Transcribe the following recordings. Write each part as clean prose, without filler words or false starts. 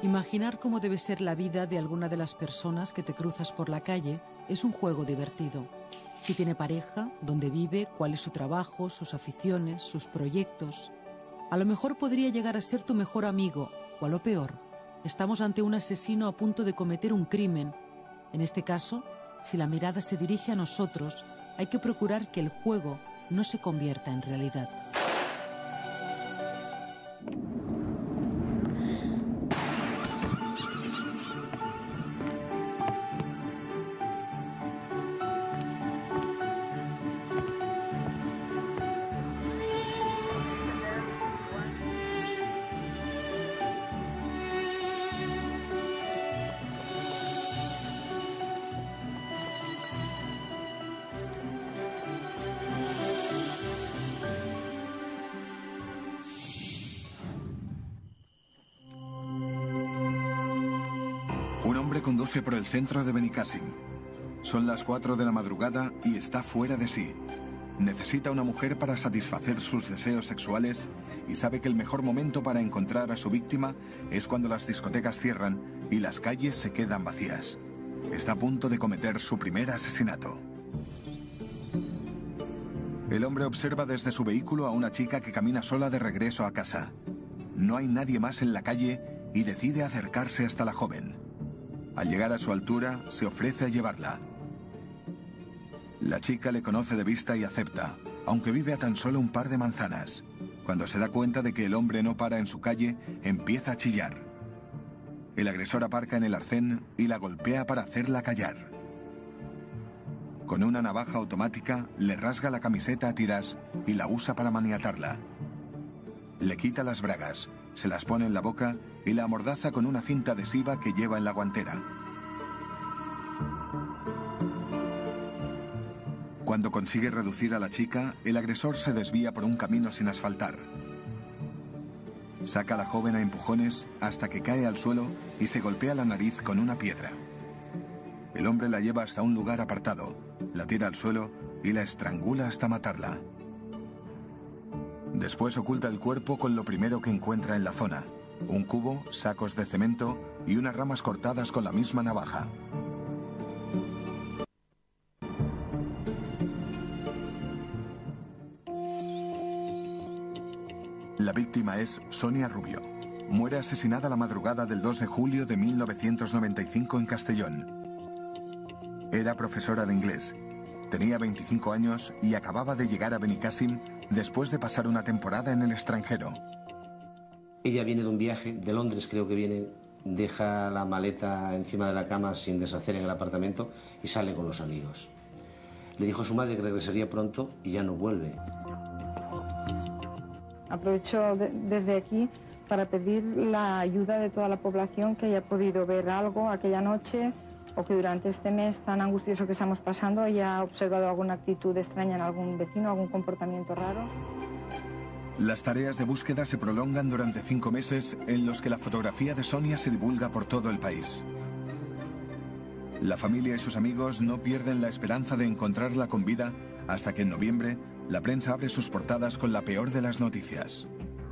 Imaginar cómo debe ser la vida de alguna de las personas que te cruzas por la calle es un juego divertido. Si tiene pareja, dónde vive, cuál es su trabajo, sus aficiones, sus proyectos. A lo mejor podría llegar a ser tu mejor amigo, o a lo peor, estamos ante un asesino a punto de cometer un crimen. En este caso, si la mirada se dirige a nosotros, hay que procurar que el juego no se convierta en realidad. Un hombre conduce por el centro de Benicàssim. Son las 4 de la madrugada y está fuera de sí. Necesita una mujer para satisfacer sus deseos sexuales y sabe que el mejor momento para encontrar a su víctima es cuando las discotecas cierran y las calles se quedan vacías. Está a punto de cometer su primer asesinato. El hombre observa desde su vehículo a una chica que camina sola de regreso a casa. No hay nadie más en la calle y decide acercarse hasta la joven. Al llegar a su altura, se ofrece a llevarla. La chica le conoce de vista y acepta, aunque vive a tan solo un par de manzanas. Cuando se da cuenta de que el hombre no para en su calle, empieza a chillar. El agresor aparca en el arcén y la golpea para hacerla callar. Con una navaja automática, le rasga la camiseta a tiras y la usa para maniatarla. Le quita las bragas, se las pone en la boca y la amordaza con una cinta adhesiva que lleva en la guantera. Cuando consigue reducir a la chica, el agresor se desvía por un camino sin asfaltar. Saca a la joven a empujones hasta que cae al suelo y se golpea la nariz con una piedra. El hombre la lleva hasta un lugar apartado, la tira al suelo y la estrangula hasta matarla. Después oculta el cuerpo con lo primero que encuentra en la zona: un cubo, sacos de cemento y unas ramas cortadas con la misma navaja. La víctima es Sonia Rubio. Muere asesinada la madrugada del 2 de julio de 1995 en Castellón. Era profesora de inglés. Tenía 25 años y acababa de llegar a Benicàssim después de pasar una temporada en el extranjero. Ella viene de un viaje, de Londres creo que viene, deja la maleta encima de la cama sin deshacer en el apartamento y sale con los amigos. Le dijo a su madre que regresaría pronto y ya no vuelve. Aprovecho desde aquí para pedir la ayuda de toda la población que haya podido ver algo aquella noche o que durante este mes tan angustioso que estamos pasando haya observado alguna actitud extraña en algún vecino, algún comportamiento raro. Las tareas de búsqueda se prolongan durante 5 meses en los que la fotografía de Sonia se divulga por todo el país. La familia y sus amigos no pierden la esperanza de encontrarla con vida hasta que en noviembre la prensa abre sus portadas con la peor de las noticias.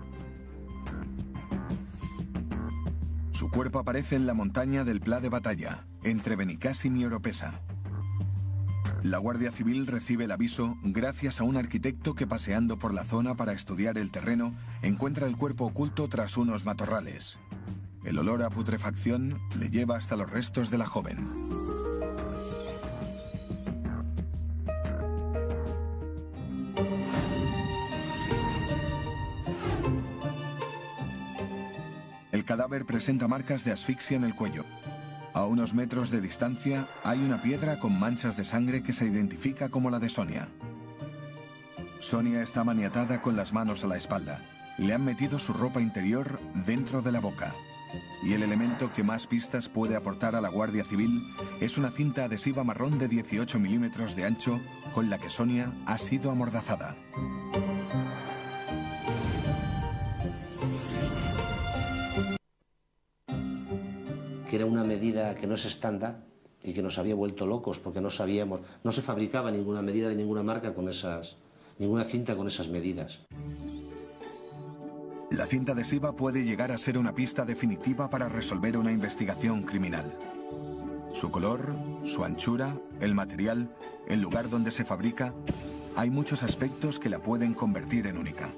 Su cuerpo aparece en la montaña del Pla de Batalla, entre Benicàssim y Oropesa. La Guardia Civil recibe el aviso gracias a un arquitecto que, paseando por la zona para estudiar el terreno, encuentra el cuerpo oculto tras unos matorrales. El olor a putrefacción le lleva hasta los restos de la joven. El cadáver presenta marcas de asfixia en el cuello. A unos metros de distancia hay una piedra con manchas de sangre que se identifica como la de Sonia. Sonia está maniatada con las manos a la espalda. Le han metido su ropa interior dentro de la boca. Y el elemento que más pistas puede aportar a la Guardia Civil es una cinta adhesiva marrón de 18 milímetros de ancho con la que Sonia ha sido amordazada. Que era una medida que no es estándar y que nos había vuelto locos porque no sabíamos, no se fabricaba ninguna medida de ninguna marca con esas, ninguna cinta con esas medidas. La cinta adhesiva puede llegar a ser una pista definitiva para resolver una investigación criminal. Su color, su anchura, el material, el lugar donde se fabrica, hay muchos aspectos que la pueden convertir en única.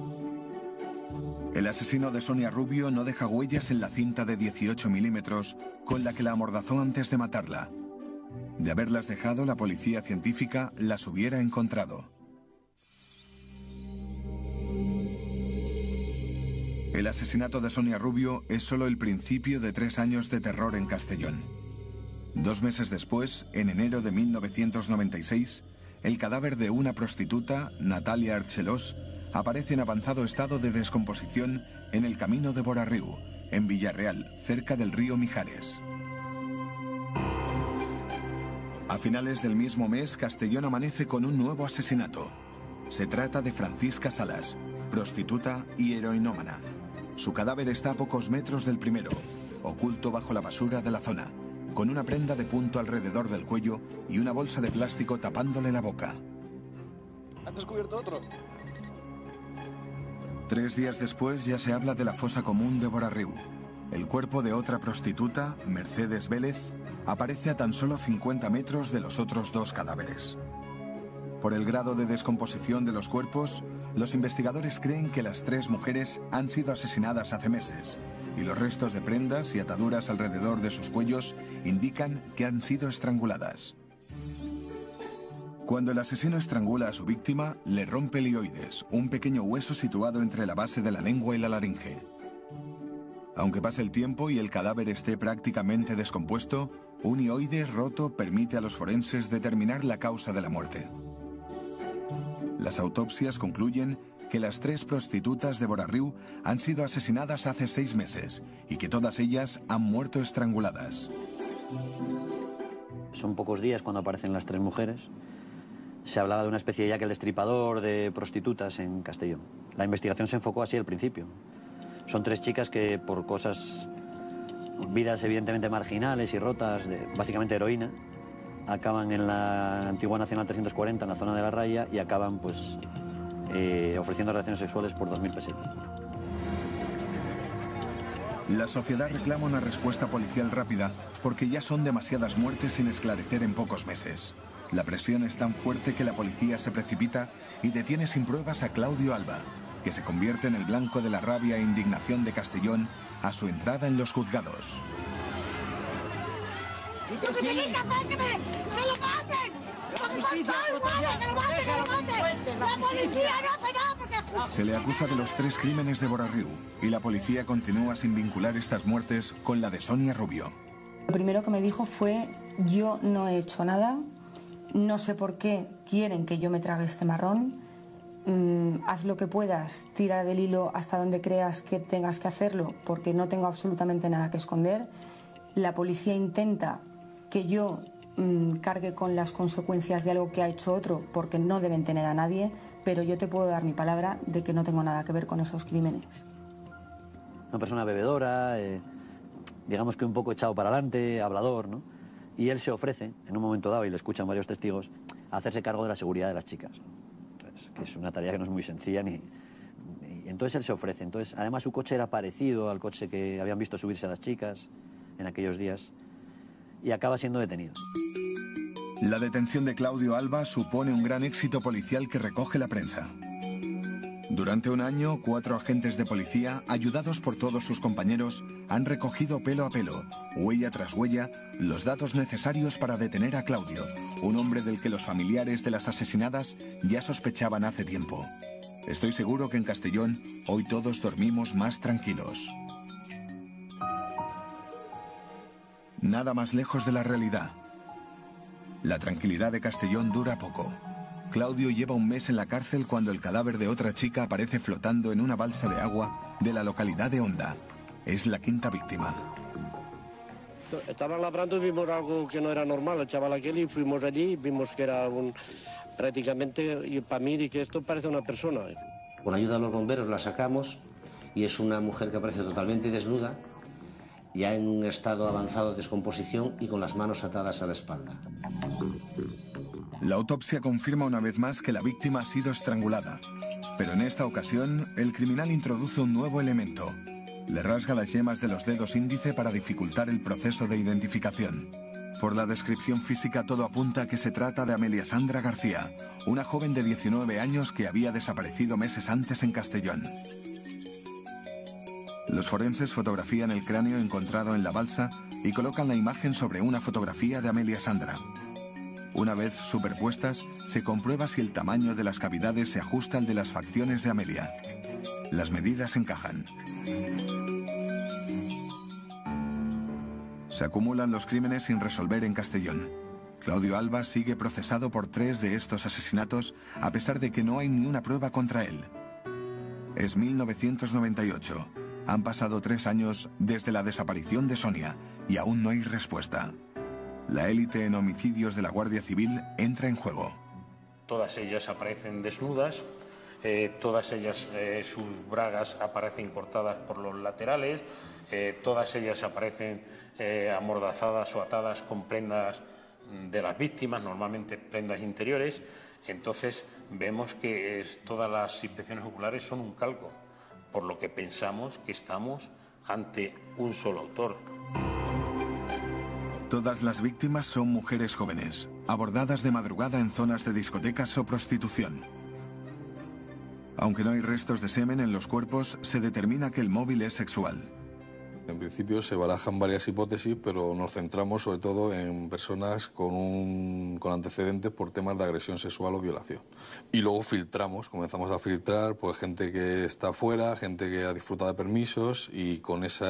El asesino de Sonia Rubio no deja huellas en la cinta de 18 milímetros con la que la amordazó antes de matarla. De haberlas dejado, la policía científica las hubiera encontrado. El asesinato de Sonia Rubio es solo el principio de 3 años de terror en Castellón. 2 meses después, en enero de 1996, el cadáver de una prostituta, Natalia Archelós, aparece en avanzado estado de descomposición en el camino de Bora-Riu, en Villarreal, cerca del río Mijares. A finales del mismo mes, Castellón amanece con un nuevo asesinato. Se trata de Francisca Salas, prostituta y heroinómana. Su cadáver está a pocos metros del primero, oculto bajo la basura de la zona, con una prenda de punto alrededor del cuello y una bolsa de plástico tapándole la boca. ¿Has descubierto otro? 3 días después ya se habla de la fosa común de Bora-Riu. El cuerpo de otra prostituta, Mercedes Vélez, aparece a tan solo 50 metros de los otros 2 cadáveres. Por el grado de descomposición de los cuerpos, los investigadores creen que las 3 mujeres han sido asesinadas hace meses, y los restos de prendas y ataduras alrededor de sus cuellos indican que han sido estranguladas. Cuando el asesino estrangula a su víctima, le rompe el hioides, un pequeño hueso situado entre la base de la lengua y la laringe. Aunque pase el tiempo y el cadáver esté prácticamente descompuesto, un hioides roto permite a los forenses determinar la causa de la muerte. Las autopsias concluyen que las 3 prostitutas de Bora-Riu han sido asesinadas hace 6 meses y que todas ellas han muerto estranguladas. Son pocos días cuando aparecen las 3 mujeres. Se hablaba de una especie de Jack el Destripador de prostitutas en Castellón. La investigación se enfocó así al principio. Son 3 chicas que por cosas, vidas evidentemente marginales y rotas, de básicamente heroína, acaban en la antigua Nacional 340, en la zona de la Raya, y acaban pues ofreciendo relaciones sexuales por 2.000 pesetas. La sociedad reclama una respuesta policial rápida porque ya son demasiadas muertes sin esclarecer en pocos meses. La presión es tan fuerte que la policía se precipita y detiene sin pruebas a Claudio Alba, que se convierte en el blanco de la rabia e indignación de Castellón a su entrada en los juzgados. ¡Lo que tenéis que hacer es que me lo maten! ¡Que lo maten! ¡La policía no hace nada porque... Se le acusa de los 3 crímenes de Bora-Riu y la policía continúa sin vincular estas muertes con la de Sonia Rubio. Lo primero que me dijo fue: yo no he hecho nada, no sé por qué quieren que yo me trague este marrón, haz lo que puedas, tira del hilo hasta donde creas que tengas que hacerlo, porque no tengo absolutamente nada que esconder. La policía intenta que yo cargue con las consecuencias de algo que ha hecho otro, porque no deben tener a nadie, pero yo te puedo dar mi palabra de que no tengo nada que ver con esos crímenes. Una persona bebedora, digamos que un poco echado para adelante, hablador, ¿no? Y él se ofrece, en un momento dado, y lo escuchan varios testigos, a hacerse cargo de la seguridad de las chicas. Entonces, que es una tarea que no es muy sencilla, entonces él se ofrece. Entonces, además, su coche era parecido al coche que habían visto subirse a las chicas en aquellos días, y acaba siendo detenido. La detención de Claudio Alba supone un gran éxito policial que recoge la prensa. Durante un año, 4 agentes de policía, ayudados por todos sus compañeros, han recogido pelo a pelo, huella tras huella, los datos necesarios para detener a Claudio, un hombre del que los familiares de las asesinadas ya sospechaban hace tiempo. Estoy seguro que en Castellón hoy todos dormimos más tranquilos. Nada más lejos de la realidad. La tranquilidad de Castellón dura poco. Claudio lleva un mes en la cárcel cuando el cadáver de otra chica aparece flotando en una balsa de agua de la localidad de Onda. Es la 5ª víctima. Estaban labrando y vimos algo que no era normal, el chaval aquel, y fuimos allí y vimos que era prácticamente, y para mí, que esto parece una persona. Con ayuda de los bomberos la sacamos y es una mujer que aparece totalmente desnuda, ya en un estado avanzado de descomposición y con las manos atadas a la espalda. La autopsia confirma una vez más que la víctima ha sido estrangulada, Pero en esta ocasión, el criminal introduce un nuevo elemento. Le rasga las yemas de los dedos índice para dificultar el proceso de identificación. Por la descripción física todo apunta a que se trata de Amelia Sandra García, una joven de 19 años que había desaparecido meses antes en Castellón. Los forenses fotografían el cráneo encontrado en la balsa y colocan la imagen sobre una fotografía de Amelia Sandra. Una vez superpuestas, se comprueba si el tamaño de las cavidades se ajusta al de las facciones de Amelia. Las medidas encajan. Se acumulan los crímenes sin resolver en Castellón. Claudio Alba sigue procesado por 3 de estos asesinatos, a pesar de que no hay ni una prueba contra él. Es 1998. Han pasado 3 años desde la desaparición de Sonia y aún no hay respuesta. La élite en homicidios de la Guardia Civil entra en juego. Todas ellas aparecen desnudas, todas ellas sus bragas aparecen cortadas por los laterales, todas ellas aparecen amordazadas o atadas con prendas de las víctimas, normalmente prendas interiores. Entonces vemos que todas las inspecciones oculares son un calco, por lo que pensamos que estamos ante un solo autor. Todas las víctimas son mujeres jóvenes, abordadas de madrugada en zonas de discotecas o prostitución. Aunque no hay restos de semen en los cuerpos, se determina que el móvil es sexual. En principio se barajan varias hipótesis, pero nos centramos sobre todo en personas con antecedentes por temas de agresión sexual o violación. Y luego comenzamos a filtrar pues, gente que está fuera, gente que ha disfrutado de permisos y con ese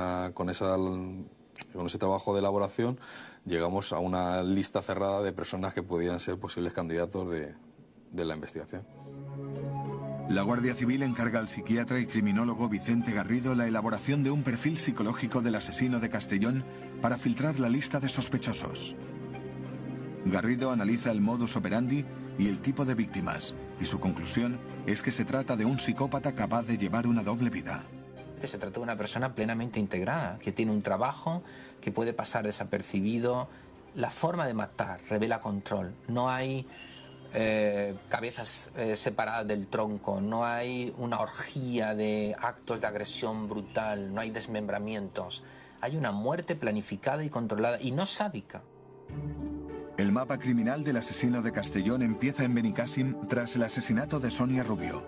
trabajo de elaboración llegamos a una lista cerrada de personas que podían ser posibles candidatos de la investigación. La Guardia Civil encarga al psiquiatra y criminólogo Vicente Garrido la elaboración de un perfil psicológico del asesino de Castellón para filtrar la lista de sospechosos. Garrido analiza el modus operandi y el tipo de víctimas, y su conclusión es que se trata de un psicópata capaz de llevar una doble vida. Se trata de una persona plenamente integrada, que tiene un trabajo, que puede pasar desapercibido. La forma de matar revela control. No hay cabezas separadas del tronco, no hay una orgía de actos de agresión brutal, no hay desmembramientos. Hay una muerte planificada y controlada y no sádica. El mapa criminal del asesino de Castellón empieza en Benicàssim tras el asesinato de Sonia Rubio.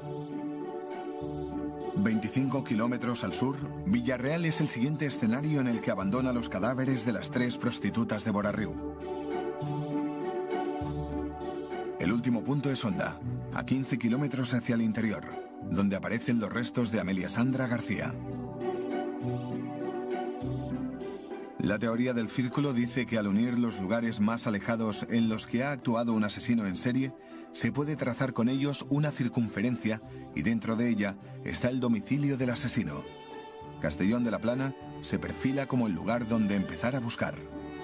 25 kilómetros al sur, Villarreal es el siguiente escenario en el que abandona los cadáveres de las 3 prostitutas de Borarriu. El último punto es Onda, a 15 kilómetros hacia el interior, donde aparecen los restos de Amelia Sandra García. La teoría del círculo dice que al unir los lugares más alejados en los que ha actuado un asesino en serie, se puede trazar con ellos una circunferencia y dentro de ella está el domicilio del asesino. Castellón de la Plana se perfila como el lugar donde empezar a buscar.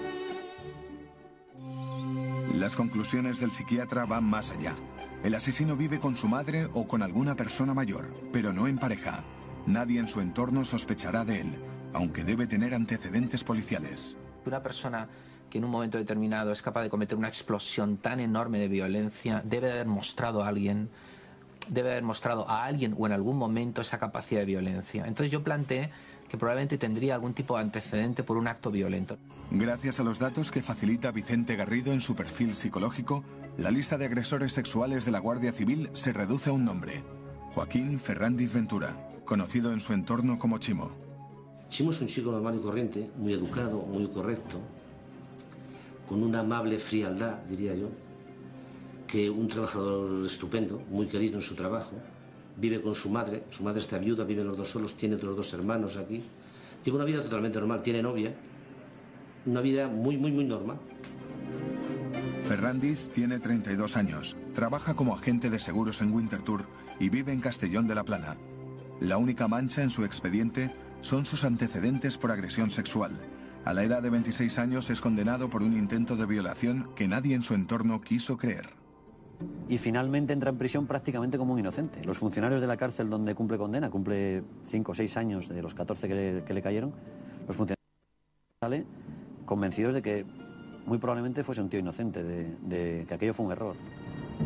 Las conclusiones del psiquiatra van más allá. El asesino vive con su madre o con alguna persona mayor, pero no en pareja. Nadie en su entorno sospechará de él, aunque debe tener antecedentes policiales. Una persona que en un momento determinado es capaz de cometer una explosión tan enorme de violencia debe haber mostrado a alguien o en algún momento esa capacidad de violencia. Entonces yo planteé que probablemente tendría algún tipo de antecedente por un acto violento. Gracias a los datos que facilita Vicente Garrido en su perfil psicológico, la lista de agresores sexuales de la Guardia Civil se reduce a un nombre: Joaquín Ferrandiz Ventura, conocido en su entorno como Chimo. Chimo es un chico normal y corriente, muy educado, muy correcto, con una amable frialdad, diría yo, que un trabajador estupendo, muy querido en su trabajo, vive con su madre está viuda, viven los 2 solos, tiene otros 2 hermanos aquí, tiene una vida totalmente normal, tiene novia, una vida muy normal. Ferrandiz tiene 32 años, trabaja como agente de seguros en Winterthur y vive en Castellón de la Plana. La única mancha en su expediente son sus antecedentes por agresión sexual. A la edad de 26 años es condenado por un intento de violación que nadie en su entorno quiso creer. Y finalmente entra en prisión prácticamente como un inocente. Los funcionarios de la cárcel donde cumple condena, cumple 5 o 6 años de los 14 que le cayeron, los funcionarios salen convencidos de que muy probablemente fuese un tío inocente, de que aquello fue un error.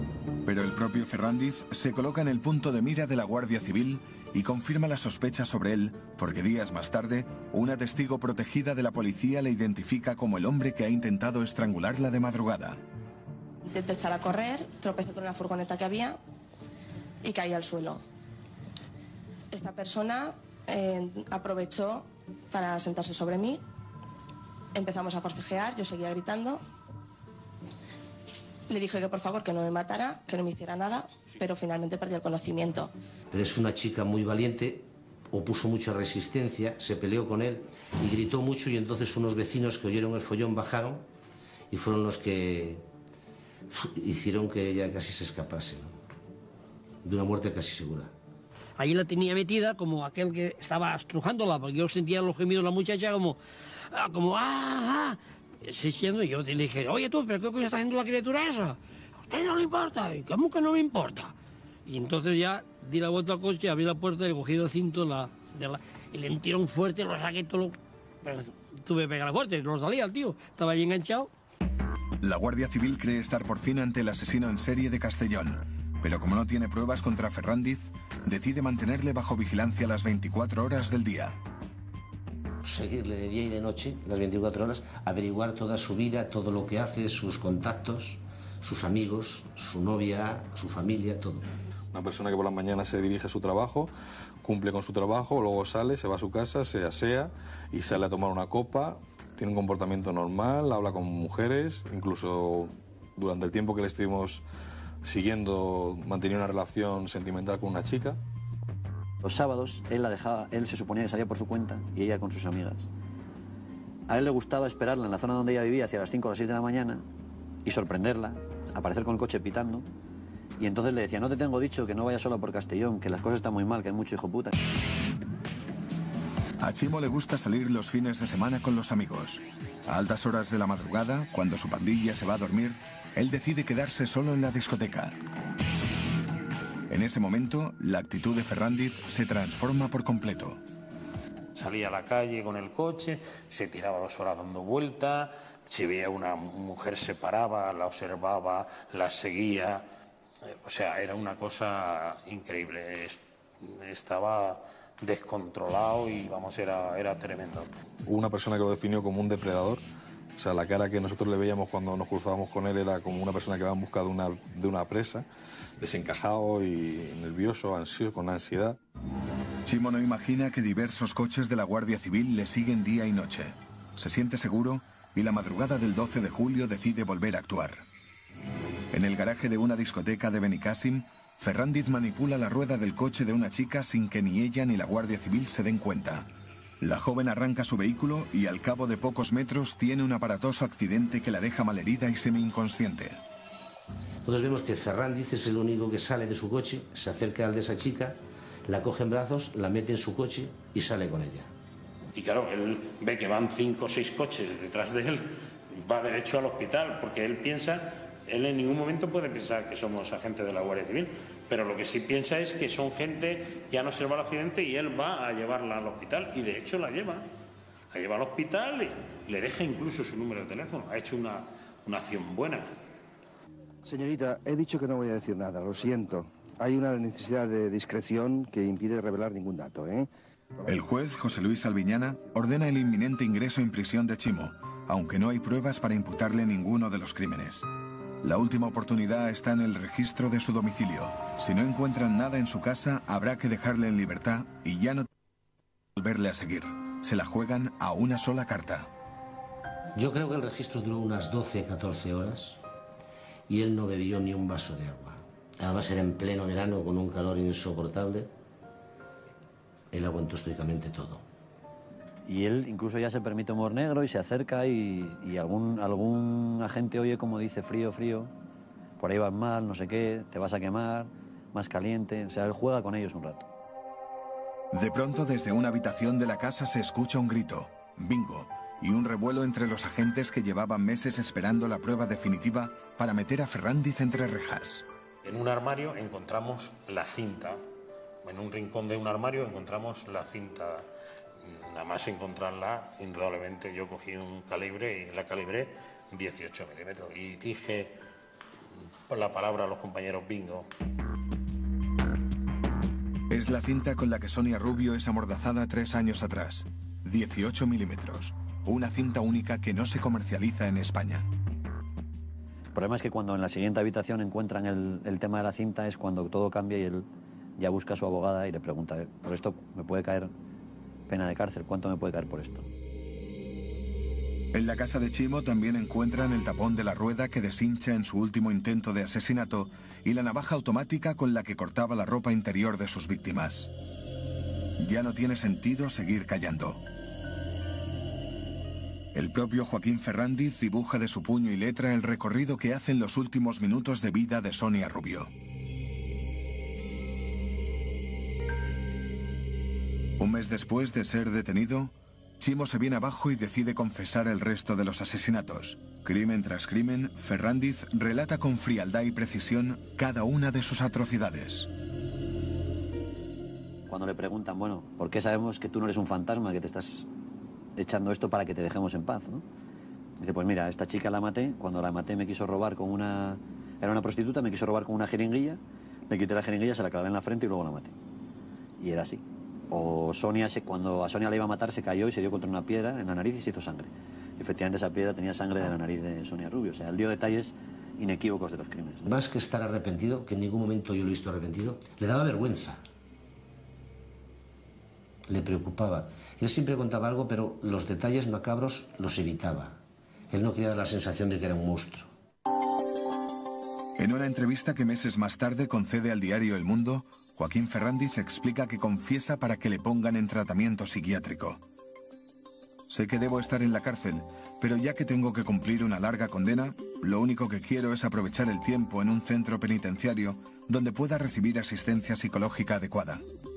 Pero el propio Ferrandiz se coloca en el punto de mira de la Guardia Civil y confirma las sospechas sobre él, porque días más tarde, una testigo protegida de la policía le identifica como el hombre que ha intentado estrangularla de madrugada. Intenté echar a correr, tropecé con la furgoneta que había y caí al suelo. Esta persona aprovechó para sentarse sobre mí, empezamos a forcejear, yo seguía gritando. Le dije que por favor que no me matara, que no me hiciera nada, pero finalmente perdí el conocimiento. Pero es una chica muy valiente, opuso mucha resistencia, se peleó con él y gritó mucho, y entonces unos vecinos que oyeron el follón bajaron y fueron los que hicieron que ella casi se escapase, ¿no? De una muerte casi segura. Allí la tenía metida como aquel que estaba estrujándola, porque yo sentía los gemidos de la muchacha como existiendo, y yo le dije, oye tú, ¿pero qué coño está haciendo la criatura esa? ¿A usted no le importa? ¿Y cómo que no me importa? Y entonces ya di la vuelta al coche, abrí la puerta y cogí el cinto y le entré un fuerte, lo saqué todo. Pero tuve que pegar fuerte, no salía el tío, estaba allí enganchado. La Guardia Civil cree estar por fin ante el asesino en serie de Castellón, pero como no tiene pruebas contra Ferrandiz, decide mantenerle bajo vigilancia las 24 horas del día. Seguirle de día y de noche, las 24 horas, averiguar toda su vida, todo lo que hace, sus contactos, sus amigos, su novia, su familia, todo. Una persona que por la mañana se dirige a su trabajo, cumple con su trabajo, luego sale, se va a su casa, se asea y sale a tomar una copa, tiene un comportamiento normal, habla con mujeres, incluso durante el tiempo que le estuvimos siguiendo mantenía una relación sentimental con una chica. Los sábados él se suponía que salía por su cuenta y ella con sus amigas. A él le gustaba esperarla en la zona donde ella vivía hacia las 5 o las 6 de la mañana y sorprenderla, aparecer con el coche pitando, y entonces le decía, no te tengo dicho que no vayas sola por Castellón, que las cosas están muy mal, que hay mucho hijo puta. A Chimo le gusta salir los fines de semana con los amigos. A altas horas de la madrugada, cuando su pandilla se va a dormir, él decide quedarse solo en la discoteca. En ese momento, la actitud de Ferrandiz se transforma por completo. Salía a la calle con el coche, se tiraba 2 horas dando vueltas, si veía una mujer se paraba, la observaba, la seguía. O sea, era una cosa increíble. Estaba descontrolado y vamos, era tremendo. Hubo una persona que lo definió como un depredador. O sea, la cara que nosotros le veíamos cuando nos cruzábamos con él era como una persona que va en busca de una presa, desencajado y nervioso, ansioso, con ansiedad. Chimo no imagina que diversos coches de la Guardia Civil le siguen día y noche. Se siente seguro y la madrugada del 12 de julio decide volver a actuar. En el garaje de una discoteca de Benicàssim, Ferrandiz manipula la rueda del coche de una chica sin que ni ella ni la Guardia Civil se den cuenta. La joven arranca su vehículo y al cabo de pocos metros tiene un aparatoso accidente que la deja malherida y semi-inconsciente. Entonces vemos que Ferrandiz es el único que sale de su coche, se acerca al de esa chica, la coge en brazos, la mete en su coche y sale con ella. Y claro, él ve que van 5 o 6 coches detrás de él, va derecho al hospital, porque él en ningún momento puede pensar que somos agentes de la Guardia Civil, pero lo que sí piensa es que son gente que han observado el accidente y él va a llevarla al hospital, y de hecho la lleva al hospital y le deja incluso su número de teléfono. Ha hecho una acción buena. Señorita, he dicho que no voy a decir nada, lo siento. Hay una necesidad de discreción que impide revelar ningún dato, ¿eh? El juez, José Luis Albiñana, ordena el inminente ingreso en prisión de Chimo, aunque no hay pruebas para imputarle ninguno de los crímenes. La última oportunidad está en el registro de su domicilio. Si no encuentran nada en su casa, habrá que dejarle en libertad y ya no volverle a seguir. Se la juegan a una sola carta. Yo creo que el registro duró unas 12-14 horas y él no bebió ni un vaso de agua. Además era en pleno verano con un calor insoportable. Él aguantó estoicamente todo. Y él incluso ya se permite humor negro y se acerca y algún agente oye como dice frío, frío, por ahí vas mal, no sé qué, te vas a quemar, más caliente. O sea, él juega con ellos un rato. De pronto, desde una habitación de la casa se escucha un grito, bingo, y un revuelo entre los agentes que llevaban meses esperando la prueba definitiva para meter a Ferrandiz entre rejas. En un armario encontramos la cinta. En un rincón de un armario encontramos la cinta. Nada más encontrarla, indudablemente yo cogí un calibre y la calibré 18 milímetros. Y dije, la palabra a los compañeros bingo. Es la cinta con la que Sonia Rubio es amordazada 3 años atrás. 18 milímetros. Una cinta única que no se comercializa en España. El problema es que cuando en la siguiente habitación encuentran el tema de la cinta es cuando todo cambia y él ya busca a su abogada y le pregunta, por esto me puede caer pena de cárcel, ¿cuánto me puede caer por esto? En la casa de Chimo también encuentran el tapón de la rueda que deshincha en su último intento de asesinato y la navaja automática con la que cortaba la ropa interior de sus víctimas. Ya no tiene sentido seguir callando. El propio Joaquín Ferrandiz dibuja de su puño y letra el recorrido que hacen los últimos minutos de vida de Sonia Rubio. Un mes después de ser detenido, Chimo se viene abajo y decide confesar el resto de los asesinatos. Crimen tras crimen, Ferrandiz relata con frialdad y precisión cada una de sus atrocidades. Cuando le preguntan, bueno, ¿por qué sabemos que tú no eres un fantasma, que te estás echando esto para que te dejemos en paz, ¿no? Dice, pues mira, esta chica la maté, cuando la maté me quiso robar con una... Era una prostituta, me quiso robar con una jeringuilla, le quité la jeringuilla, se la clavé en la frente y luego la maté. Y era así. O Sonia, cuando a Sonia la iba a matar, se cayó y se dio contra una piedra en la nariz y se hizo sangre. Y efectivamente esa piedra tenía sangre de la nariz de Sonia Rubio. O sea, él dio detalles inequívocos de los crímenes. Más que estar arrepentido, que en ningún momento yo lo he visto arrepentido, le daba vergüenza. Le preocupaba. Él siempre contaba algo, pero los detalles macabros los evitaba. Él no quería dar la sensación de que era un monstruo. En una entrevista que meses más tarde concede al diario El Mundo, Joaquín Ferrandiz explica que confiesa para que le pongan en tratamiento psiquiátrico. Sé que debo estar en la cárcel, pero ya que tengo que cumplir una larga condena, lo único que quiero es aprovechar el tiempo en un centro penitenciario donde pueda recibir asistencia psicológica adecuada.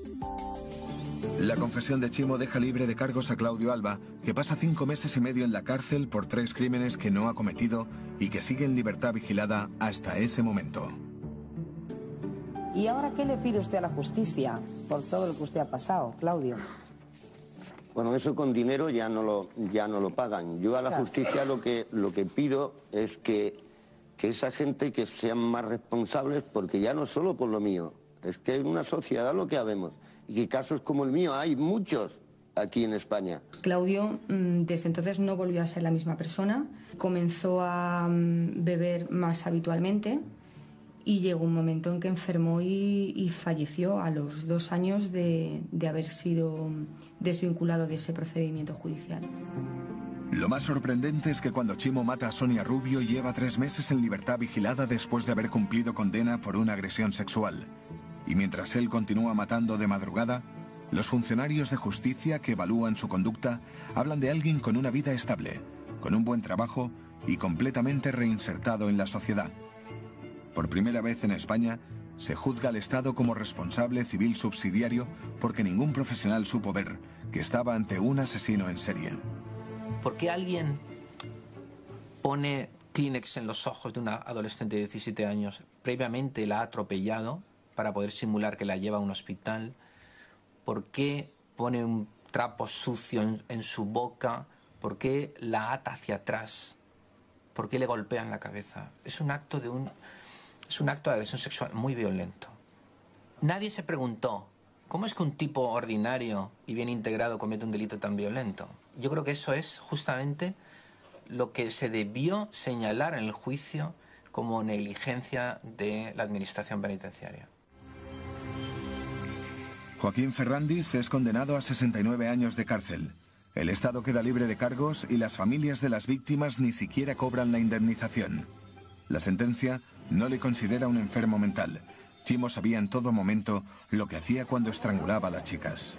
La confesión de Chimo deja libre de cargos a Claudio Alba, que pasa 5 meses y medio en la cárcel por 3 crímenes que no ha cometido y que sigue en libertad vigilada hasta ese momento. ¿Y ahora qué le pide usted a la justicia por todo lo que usted ha pasado, Claudio? Bueno, eso con dinero ya no lo pagan. Yo a la justicia lo que pido es que esa gente que sean más responsables, porque ya no solo por lo mío, es que en una sociedad lo que habemos, y que casos como el mío hay muchos aquí en España. Claudio desde entonces no volvió a ser la misma persona, comenzó a beber más habitualmente y llegó un momento en que enfermó y falleció a los 2 años de haber sido desvinculado de ese procedimiento judicial. Lo más sorprendente es que cuando Chimo mata a Sonia Rubio lleva 3 meses en libertad vigilada después de haber cumplido condena por una agresión sexual. Y mientras él continúa matando de madrugada, los funcionarios de justicia que evalúan su conducta hablan de alguien con una vida estable, con un buen trabajo y completamente reinsertado en la sociedad. Por primera vez en España, se juzga al Estado como responsable civil subsidiario porque ningún profesional supo ver que estaba ante un asesino en serie. ¿Por qué alguien pone Kleenex en los ojos de una adolescente de 17 años? Previamente la ha atropellado para poder simular que la lleva a un hospital. ¿Por qué pone un trapo sucio en su boca? ¿Por qué la ata hacia atrás? ¿Por qué le golpea en la cabeza? Es un acto de agresión sexual muy violento. Nadie se preguntó, ¿cómo es que un tipo ordinario y bien integrado comete un delito tan violento? Yo creo que eso es justamente lo que se debió señalar en el juicio como negligencia de la administración penitenciaria. Joaquín Ferrandiz es condenado a 69 años de cárcel. El Estado queda libre de cargos y las familias de las víctimas ni siquiera cobran la indemnización. La sentencia no le considera un enfermo mental. Chimo sabía en todo momento lo que hacía cuando estrangulaba a las chicas.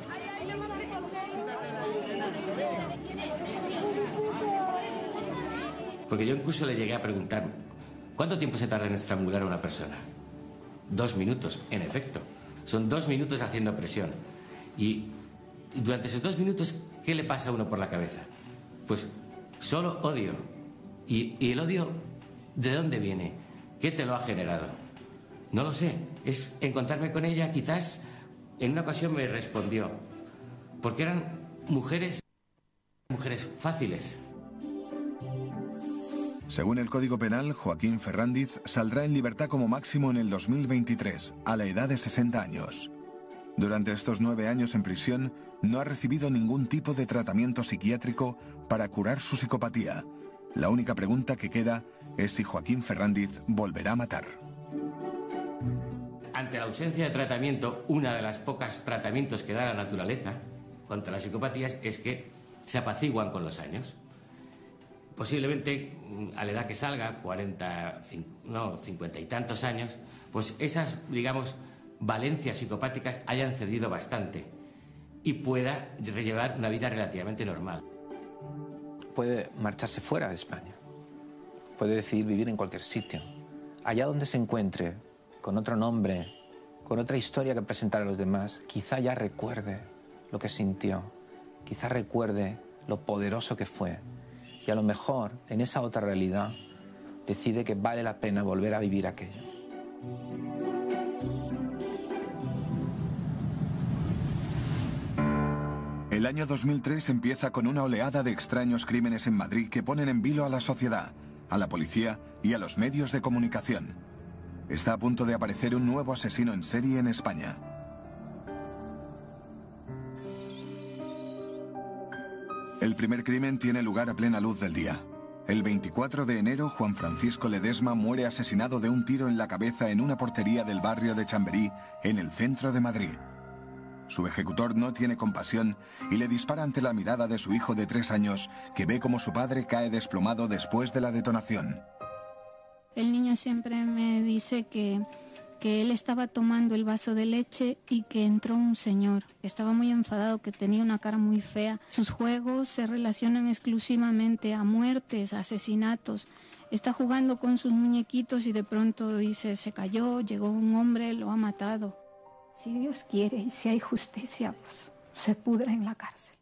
Porque yo incluso le llegué a preguntar, ¿cuánto tiempo se tarda en estrangular a una persona? 2 minutos, en efecto. Son 2 minutos haciendo presión. Y durante esos 2 minutos, ¿qué le pasa a uno por la cabeza? Pues solo odio. ¿Y el odio de dónde viene? ¿Qué te lo ha generado? No lo sé. Es encontrarme con ella, quizás en una ocasión me respondió. Porque eran mujeres fáciles. Según el Código Penal, Joaquín Ferrandiz saldrá en libertad como máximo en el 2023, a la edad de 60 años. Durante estos 9 años en prisión, no ha recibido ningún tipo de tratamiento psiquiátrico para curar su psicopatía. La única pregunta que queda es si Joaquín Ferrandiz volverá a matar. Ante la ausencia de tratamiento, una de las pocas tratamientos que da la naturaleza contra las psicopatías es que se apaciguan con los años. Posiblemente a la edad que salga, 50 y tantos años, pues esas, digamos, valencias psicopáticas hayan cedido bastante y pueda llevar una vida relativamente normal. Puede marcharse fuera de España, puede decidir vivir en cualquier sitio, allá donde se encuentre, con otro nombre, con otra historia que presentar a los demás. Quizá ya recuerde lo que sintió, quizá recuerde lo poderoso que fue, y a lo mejor en esa otra realidad decide que vale la pena volver a vivir aquello. El año 2003 empieza con una oleada de extraños crímenes en Madrid que ponen en vilo a la sociedad, a la policía y a los medios de comunicación. Está a punto de aparecer un nuevo asesino en serie en España. El primer crimen tiene lugar a plena luz del día. El 24 de enero, Juan Francisco Ledesma muere asesinado de un tiro en la cabeza en una portería del barrio de Chamberí, en el centro de Madrid. Su ejecutor no tiene compasión y le dispara ante la mirada de su hijo de 3 años, que ve como su padre cae desplomado después de la detonación. El niño siempre me dice que él estaba tomando el vaso de leche y que entró un señor. Estaba muy enfadado, que tenía una cara muy fea. Sus juegos se relacionan exclusivamente a muertes, a asesinatos. Está jugando con sus muñequitos y de pronto dice, se cayó, llegó un hombre, lo ha matado. Si Dios quiere y si hay justicia, pues se pudra en la cárcel.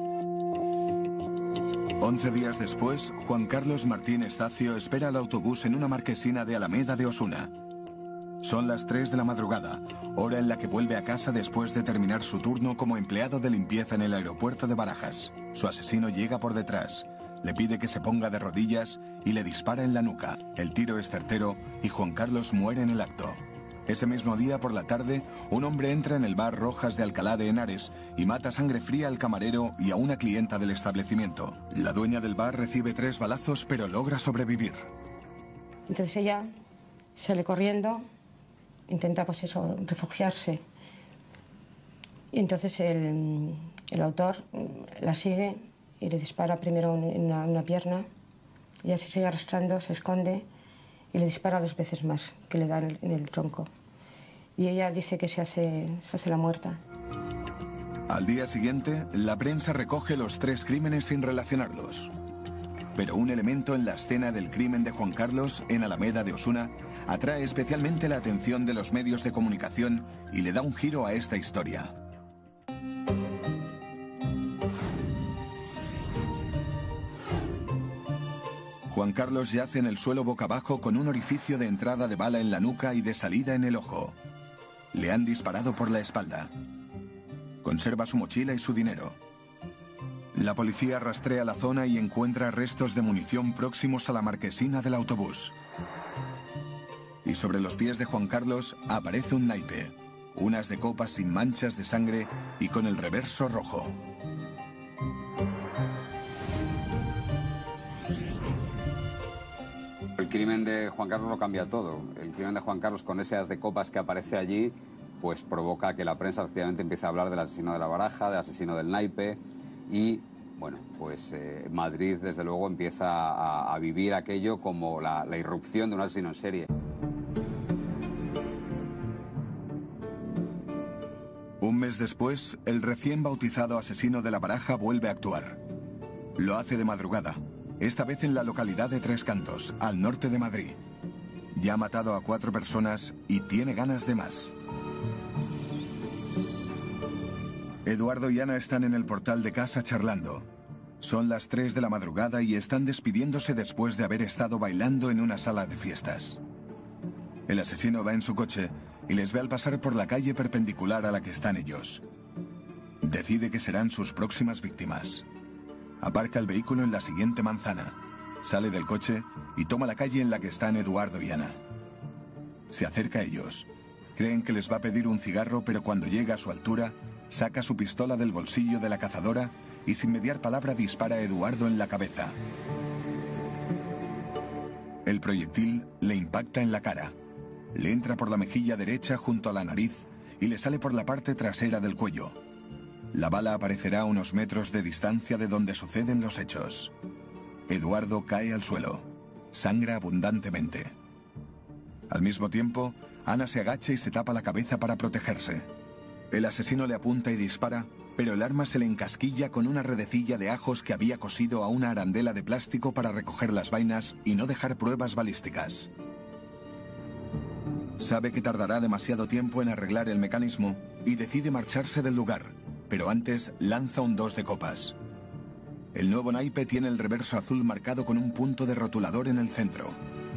11 días después, Juan Carlos Martín Estacio espera al autobús en una marquesina de Alameda de Osuna. Son las 3 de la madrugada, hora en la que vuelve a casa después de terminar su turno como empleado de limpieza en el aeropuerto de Barajas. Su asesino llega por detrás, le pide que se ponga de rodillas y le dispara en la nuca. El tiro es certero y Juan Carlos muere en el acto. Ese mismo día, por la tarde, un hombre entra en el bar Rojas de Alcalá de Henares y mata a sangre fría al camarero y a una clienta del establecimiento. La dueña del bar recibe 3 balazos, pero logra sobrevivir. Entonces ella sale corriendo, intenta pues eso, refugiarse. Y entonces el autor la sigue y le dispara primero en una pierna, y así sigue arrastrando, se esconde y le dispara 2 veces más, que le da en el tronco. Y ella dice que se hace la muerta. Al día siguiente, la prensa recoge los 3 crímenes sin relacionarlos. Pero un elemento en la escena del crimen de Juan Carlos en Alameda de Osuna atrae especialmente la atención de los medios de comunicación y le da un giro a esta historia. Juan Carlos yace en el suelo boca abajo con un orificio de entrada de bala en la nuca y de salida en el ojo. Le han disparado por la espalda. Conserva su mochila y su dinero. La policía rastrea la zona y encuentra restos de munición próximos a la marquesina del autobús. Y sobre los pies de Juan Carlos aparece un naipe, unas de copas sin manchas de sangre y con el reverso rojo. El crimen de Juan Carlos lo cambia todo. El crimen de Juan Carlos, con ese as de copas que aparece allí, pues provoca que la prensa efectivamente empiece a hablar del asesino de la baraja, del asesino del naipe, y bueno, pues Madrid desde luego empieza a vivir aquello como la irrupción de un asesino en serie. Un mes después, el recién bautizado asesino de la baraja vuelve a actuar. Lo hace de madrugada, esta vez en la localidad de Tres Cantos, al norte de Madrid. Ya ha matado a 4 personas y tiene ganas de más. Eduardo y Ana están en el portal de casa charlando. Son las 3 de la madrugada y están despidiéndose después de haber estado bailando en una sala de fiestas. El asesino va en su coche y les ve al pasar por la calle perpendicular a la que están ellos. Decide que serán sus próximas víctimas. Aparca el vehículo en la siguiente manzana. Sale del coche y toma la calle en la que están Eduardo y Ana. Se acerca a ellos. Creen que les va a pedir un cigarro, pero cuando llega a su altura, saca su pistola del bolsillo de la cazadora y sin mediar palabra dispara a Eduardo en la cabeza. El proyectil le impacta en la cara. Le entra por la mejilla derecha junto a la nariz y le sale por la parte trasera del cuello. La bala aparecerá a unos metros de distancia de donde suceden los hechos. Eduardo cae al suelo. Sangra abundantemente. Al mismo tiempo, Ana se agacha y se tapa la cabeza para protegerse. El asesino le apunta y dispara, pero el arma se le encasquilla con una redecilla de ajos que había cosido a una arandela de plástico para recoger las vainas y no dejar pruebas balísticas. Sabe que tardará demasiado tiempo en arreglar el mecanismo y decide marcharse del lugar, pero antes lanza un 2 de copas. El nuevo naipe tiene el reverso azul marcado con un punto de rotulador en el centro.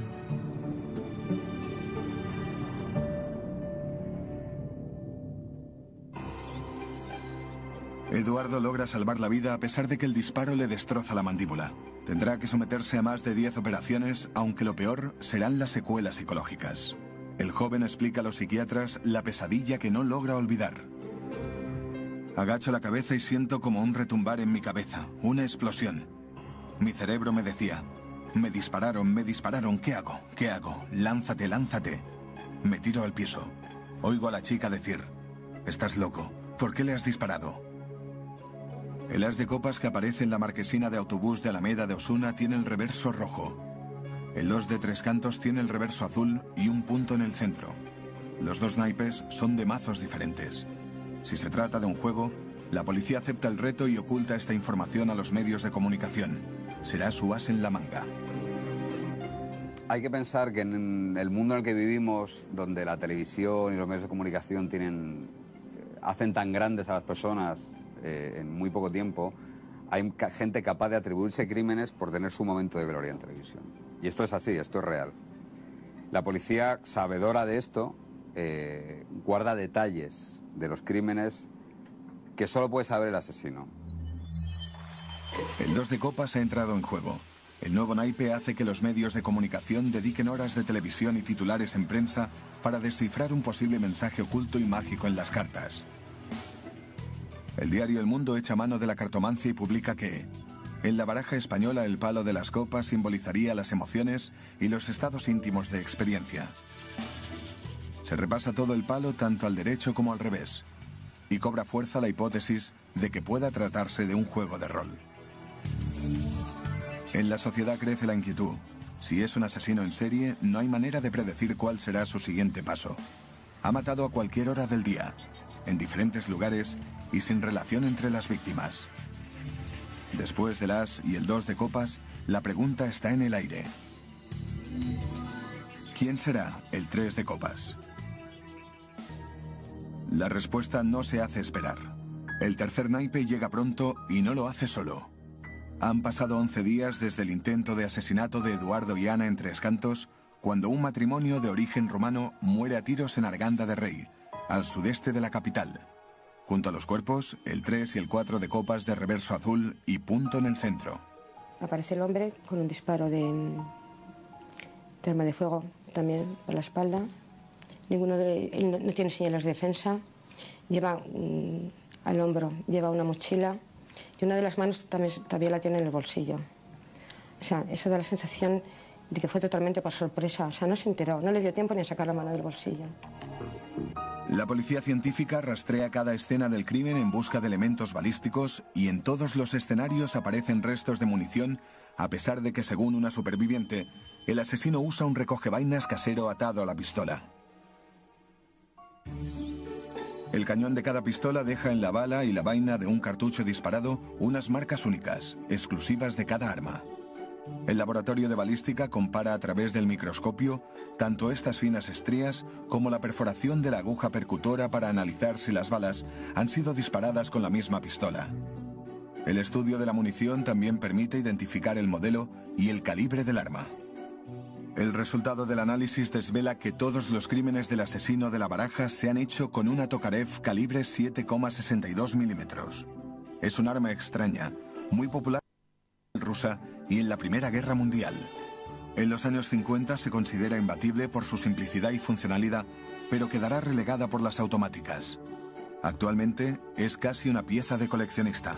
Eduardo logra salvar la vida a pesar de que el disparo le destroza la mandíbula. Tendrá que someterse a más de 10 operaciones, aunque lo peor serán las secuelas psicológicas. El joven explica a los psiquiatras la pesadilla que no logra olvidar. Agacho la cabeza y siento como un retumbar en mi cabeza, una explosión. Mi cerebro me decía, me dispararon, ¿qué hago? ¿Qué hago? Lánzate, lánzate. Me tiro al piso. Oigo a la chica decir, estás loco, ¿por qué le has disparado? El as de copas que aparece en la marquesina de autobús de Alameda de Osuna tiene el reverso rojo. El 2 de 3 cantos tiene el reverso azul y un punto en el centro. Los 2 naipes son de mazos diferentes. Si se trata de un juego, la policía acepta el reto y oculta esta información a los medios de comunicación. Será su as en la manga. Hay que pensar que en el mundo en el que vivimos, donde la televisión y los medios de comunicación hacen tan grandes a las personas en muy poco tiempo, hay gente capaz de atribuirse crímenes por tener su momento de gloria en televisión. Y esto es así, esto es real. La policía, sabedora de esto, guarda detalles de los crímenes que solo puede saber el asesino. El 2 de copas ha entrado en juego. El nuevo naipe hace que los medios de comunicación dediquen horas de televisión y titulares en prensa para descifrar un posible mensaje oculto y mágico en las cartas. El diario El Mundo echa mano de la cartomancia y publica que en la baraja española el palo de las copas simbolizaría las emociones y los estados íntimos de experiencia. Se repasa todo el palo tanto al derecho como al revés y cobra fuerza la hipótesis de que pueda tratarse de un juego de rol. En la sociedad crece la inquietud. Si es un asesino en serie, no hay manera de predecir cuál será su siguiente paso. Ha matado a cualquier hora del día, en diferentes lugares y sin relación entre las víctimas. Después del as y el 2 de copas, la pregunta está en el aire. ¿Quién será el 3 de copas? La respuesta no se hace esperar. El tercer naipe llega pronto y no lo hace solo. Han pasado 11 días desde el intento de asesinato de Eduardo y Ana en Tres Cantos, cuando un matrimonio de origen rumano muere a tiros en Arganda de Rey, al sudeste de la capital. Junto a los cuerpos, el 3 y el 4 de copas de reverso azul y punto en el centro. Aparece el hombre con un disparo de arma de fuego también por la espalda. Él no tiene señales de defensa. Lleva al hombro, lleva una mochila y una de las manos también la tiene en el bolsillo. O sea, eso da la sensación de que fue totalmente por sorpresa. O sea, no se enteró, no le dio tiempo ni a sacar la mano del bolsillo. La policía científica rastrea cada escena del crimen en busca de elementos balísticos y en todos los escenarios aparecen restos de munición, a pesar de que, según una superviviente, el asesino usa un recogevainas casero atado a la pistola. El cañón de cada pistola deja en la bala y la vaina de un cartucho disparado unas marcas únicas, exclusivas de cada arma. El laboratorio de balística compara a través del microscopio tanto estas finas estrías como la perforación de la aguja percutora para analizar si las balas han sido disparadas con la misma pistola. El estudio de la munición también permite identificar el modelo y el calibre del arma. El resultado del análisis desvela que todos los crímenes del asesino de la baraja se han hecho con una Tokarev calibre 7,62 milímetros. Es un arma extraña, muy popular rusa y en la Primera Guerra Mundial. En los años 50 se considera imbatible por su simplicidad y funcionalidad, pero quedará relegada por las automáticas. Actualmente es casi una pieza de coleccionista.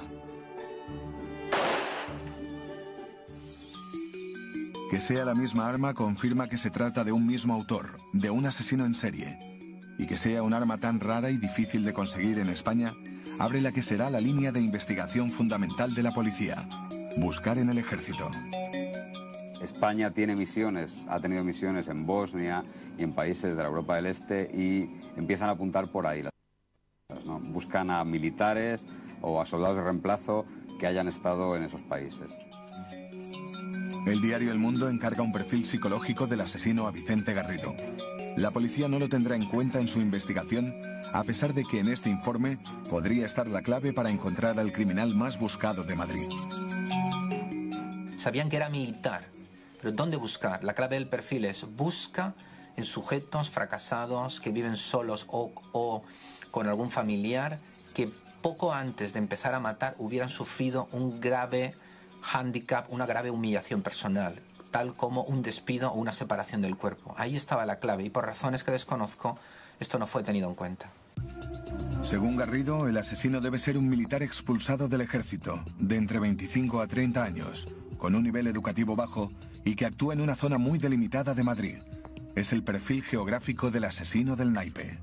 Que sea la misma arma confirma que se trata de un mismo autor, de un asesino en serie. Y que sea un arma tan rara y difícil de conseguir en España, abre la que será la línea de investigación fundamental de la policía: buscar en el ejército. España tiene misiones, ha tenido misiones en Bosnia y en países de la Europa del Este y empiezan a apuntar por ahí, ¿no? Buscan a militares o a soldados de reemplazo que hayan estado en esos países. El diario El Mundo encarga un perfil psicológico del asesino a Vicente Garrido. La policía no lo tendrá en cuenta en su investigación, a pesar de que en este informe podría estar la clave para encontrar al criminal más buscado de Madrid. Sabían que era militar, pero ¿dónde buscar? La clave del perfil es busca en sujetos fracasados que viven solos o con algún familiar que poco antes de empezar a matar hubieran sufrido un grave hándicap, una grave humillación personal, tal como un despido o una separación del cuerpo. Ahí estaba la clave y por razones que desconozco, esto no fue tenido en cuenta. Según Garrido, el asesino debe ser un militar expulsado del ejército, de entre 25 a 30 años, con un nivel educativo bajo y que actúa en una zona muy delimitada de Madrid. Es el perfil geográfico del asesino del naipe.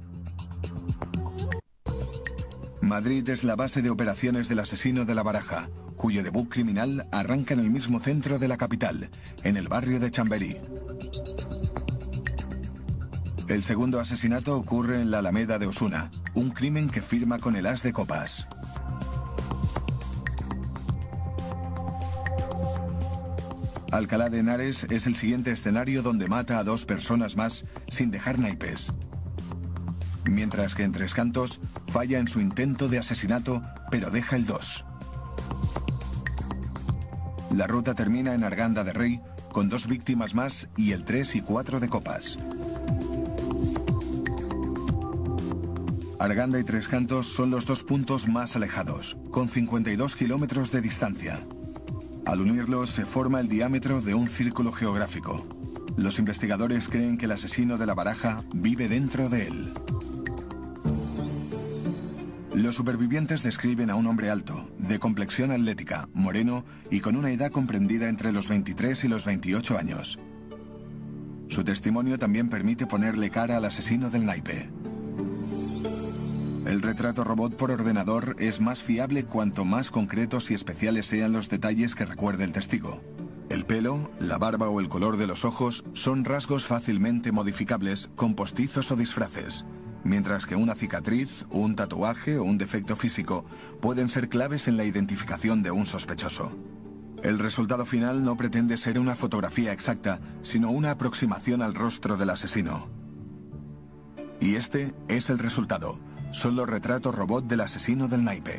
Madrid es la base de operaciones del asesino de La Baraja, cuyo debut criminal arranca en el mismo centro de la capital, en el barrio de Chamberí. El segundo asesinato ocurre en la Alameda de Osuna, un crimen que firma con el as de copas. Alcalá de Henares es el siguiente escenario donde mata a 2 personas más sin dejar naipes. Mientras que en Tres Cantos falla en su intento de asesinato, pero deja el 2. La ruta termina en Arganda de Rey, con 2 víctimas más y el 3 y 4 de copas. Arganda y Tres Cantos son los 2 puntos más alejados, con 52 kilómetros de distancia. Al unirlos se forma el diámetro de un círculo geográfico. Los investigadores creen que el asesino de La Baraja vive dentro de él. Los supervivientes describen a un hombre alto, de complexión atlética, moreno y con una edad comprendida entre los 23 y los 28 años. Su testimonio también permite ponerle cara al asesino del naipe. El retrato robot por ordenador es más fiable cuanto más concretos y especiales sean los detalles que recuerde el testigo. El pelo, la barba o el color de los ojos son rasgos fácilmente modificables con postizos o disfraces, mientras que una cicatriz, un tatuaje o un defecto físico pueden ser claves en la identificación de un sospechoso. El resultado final no pretende ser una fotografía exacta, sino una aproximación al rostro del asesino. Y este es el resultado. Son los retratos robot del asesino del naipe.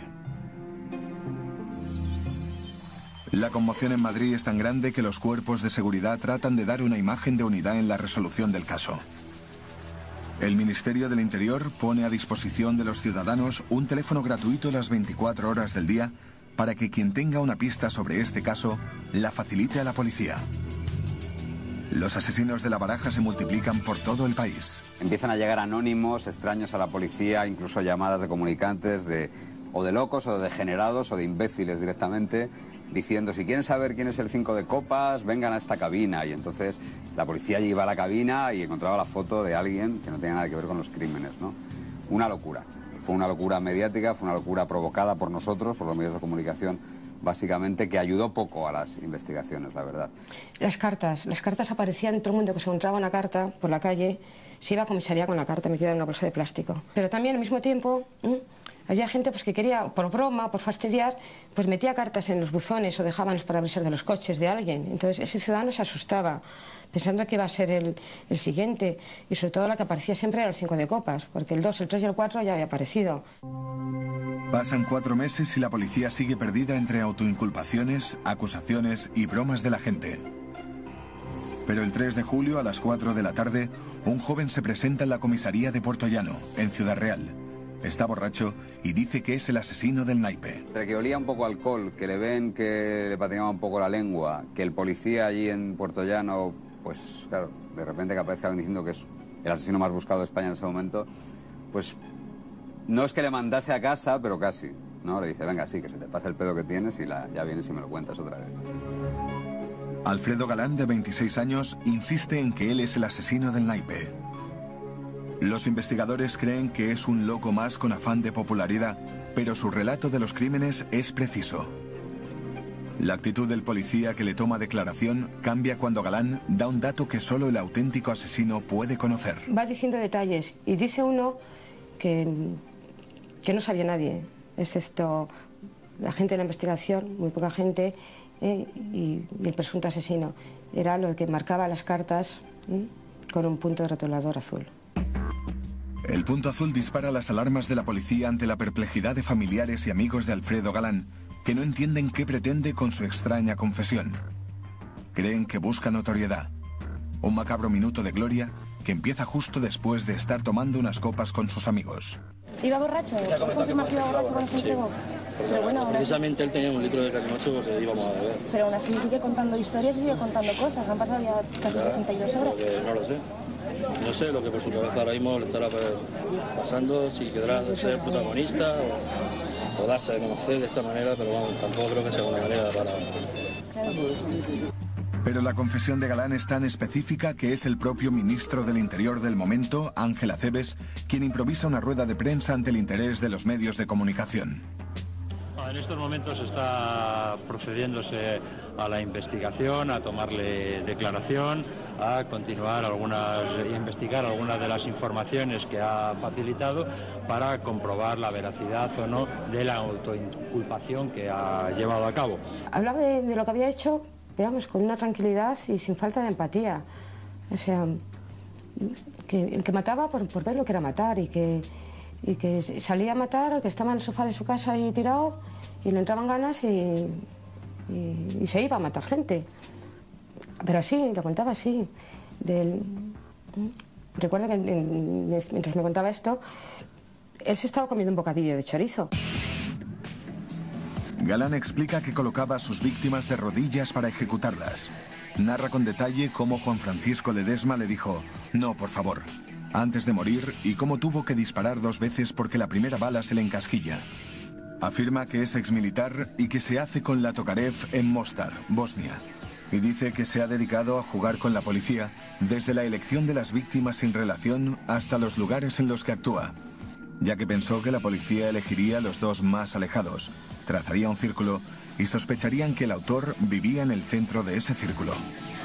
La conmoción en Madrid es tan grande que los cuerpos de seguridad tratan de dar una imagen de unidad en la resolución del caso. El Ministerio del Interior pone a disposición de los ciudadanos un teléfono gratuito las 24 horas del día para que quien tenga una pista sobre este caso la facilite a la policía. Los asesinos de La Baraja se multiplican por todo el país. Empiezan a llegar anónimos, extraños a la policía, incluso llamadas de comunicantes o de locos o de degenerados o de imbéciles directamente, diciendo si quieren saber quién es el 5 de copas, vengan a esta cabina. Y entonces la policía iba a la cabina y encontraba la foto de alguien que no tenía nada que ver con los crímenes, ¿no? Una locura. Fue una locura mediática, fue una locura provocada por nosotros, por los medios de comunicación, básicamente, que ayudó poco a las investigaciones, la verdad. Las cartas aparecían, todo el mundo que se encontraba una carta por la calle se iba a comisaría con la carta metida en una bolsa de plástico. Pero también al mismo tiempo había gente pues, que quería, por broma, por fastidiar, pues metía cartas en los buzones o dejaban los parabrisas de los coches de alguien. Entonces ese ciudadano se asustaba, pensando que iba a ser el siguiente. Y sobre todo la que aparecía siempre era el 5 de copas, porque el 2, el 3 y el 4 ya había aparecido. Pasan 4 meses y la policía sigue perdida entre autoinculpaciones, acusaciones y bromas de la gente. Pero el 3 de julio a las 4 de la tarde, un joven se presenta en la comisaría de Puertollano, en Ciudad Real. Está borracho y dice que es el asesino del naipe. Entre que olía un poco a alcohol, que le ven que le patinaba un poco la lengua, que el policía allí en Puerto Llano, pues claro, de repente que aparezca alguien diciendo que es el asesino más buscado de España en ese momento, pues no es que le mandase a casa, pero casi, ¿no? Le dice, venga, sí, que se te pasa el pedo que tienes y ya vienes y me lo cuentas otra vez. Alfredo Galán, de 26 años, insiste en que él es el asesino del naipe. Los investigadores creen que es un loco más con afán de popularidad, pero su relato de los crímenes es preciso. La actitud del policía que le toma declaración cambia cuando Galán da un dato que solo el auténtico asesino puede conocer. Va diciendo detalles y dice uno que no sabía nadie, excepto la gente de la investigación, muy poca gente, y el presunto asesino. Era lo que marcaba las cartas con un punto rotulador azul. El punto azul dispara las alarmas de la policía ante la perplejidad de familiares y amigos de Alfredo Galán, que no entienden qué pretende con su extraña confesión. Creen que busca notoriedad. Un macabro minuto de gloria que empieza justo después de estar tomando unas copas con sus amigos. ¿Iba borracho? ¿Puedo confirmar que iba borracho cuando se entregó? Pero bueno, ahora... Precisamente él tenía un litro de calimocho porque íbamos a beber. Pero aún así sigue contando historias y sigue contando cosas. Han pasado ya casi 72 horas. No lo sé. No sé lo que por su cabeza ahora mismo le estará pasando, si querrá ser protagonista o darse a conocer de esta manera, pero vamos, tampoco creo que sea una manera para... Pero la confesión de Galán es tan específica que es el propio ministro del Interior del momento, Ángel Acebes, quien improvisa una rueda de prensa ante el interés de los medios de comunicación. En estos momentos está procediéndose a la investigación, a tomarle declaración, a continuar investigar algunas de las informaciones que ha facilitado para comprobar la veracidad o no de la autoinculpación que ha llevado a cabo. Hablaba de lo que había hecho, digamos, con una tranquilidad y sin falta de empatía. O sea, que mataba por ver lo que era matar y que salía a matar, que estaba en el sofá de su casa ahí tirado y le entraban ganas y se iba a matar gente. Pero así, lo contaba así. Recuerdo que mientras me contaba esto, él se estaba comiendo un bocadillo de chorizo. Galán explica que colocaba a sus víctimas de rodillas para ejecutarlas. Narra con detalle cómo Juan Francisco Ledesma le dijo, no, por favor, antes de morir, y cómo tuvo que disparar 2 veces porque la primera bala se le encasquilla. Afirma que es exmilitar y que se hace con la Tokarev en Mostar, Bosnia. Y dice que se ha dedicado a jugar con la policía desde la elección de las víctimas sin relación hasta los lugares en los que actúa, ya que pensó que la policía elegiría los 2 más alejados, trazaría un círculo y sospecharían que el autor vivía en el centro de ese círculo.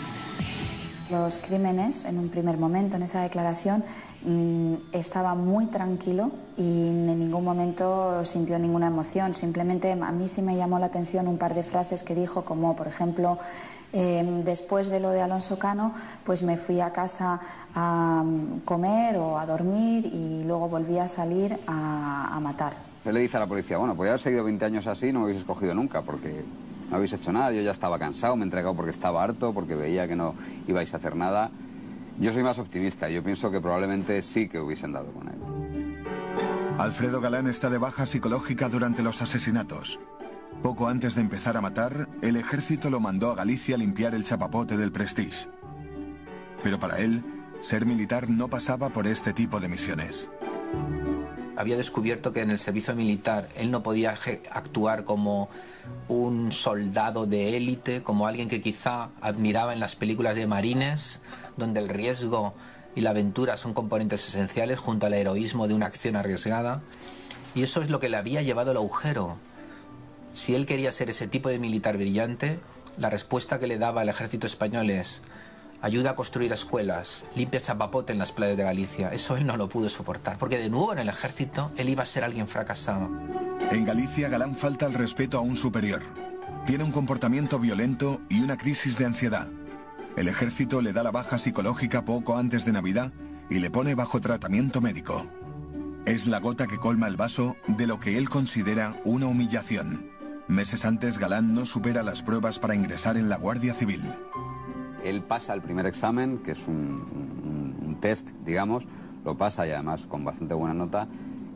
Los crímenes, en un primer momento, en esa declaración, estaba muy tranquilo y en ningún momento sintió ninguna emoción. Simplemente a mí sí me llamó la atención un par de frases que dijo, como por ejemplo, después de lo de Alonso Cano, pues me fui a casa a comer o a dormir y luego volví a salir a matar. Él le dice a la policía, bueno, pues ya he seguido 20 años así, no me habéis escogido nunca porque no habéis hecho nada, yo ya estaba cansado, me he entregado porque estaba harto, porque veía que no ibais a hacer nada. Yo soy más optimista, yo pienso que probablemente sí que hubiesen dado con él. Alfredo Galán está de baja psicológica durante los asesinatos. Poco antes de empezar a matar, el ejército lo mandó a Galicia a limpiar el chapapote del Prestige. Pero para él, ser militar no pasaba por este tipo de misiones. Había descubierto que en el servicio militar él no podía actuar como un soldado de élite, como alguien que quizá admiraba en las películas de marines, donde el riesgo y la aventura son componentes esenciales junto al heroísmo de una acción arriesgada. Y eso es lo que le había llevado al agujero. Si él quería ser ese tipo de militar brillante, la respuesta que le daba al ejército español es: ayuda a construir escuelas, limpia chapapote en las playas de Galicia. Eso él no lo pudo soportar, porque de nuevo en el ejército él iba a ser alguien fracasado. En Galicia, Galán falta el respeto a un superior. Tiene un comportamiento violento y una crisis de ansiedad. El ejército le da la baja psicológica poco antes de Navidad y le pone bajo tratamiento médico. Es la gota que colma el vaso de lo que él considera una humillación. Meses antes, Galán no supera las pruebas para ingresar en la Guardia Civil. Él pasa el primer examen, que es un test, digamos, lo pasa y además con bastante buena nota,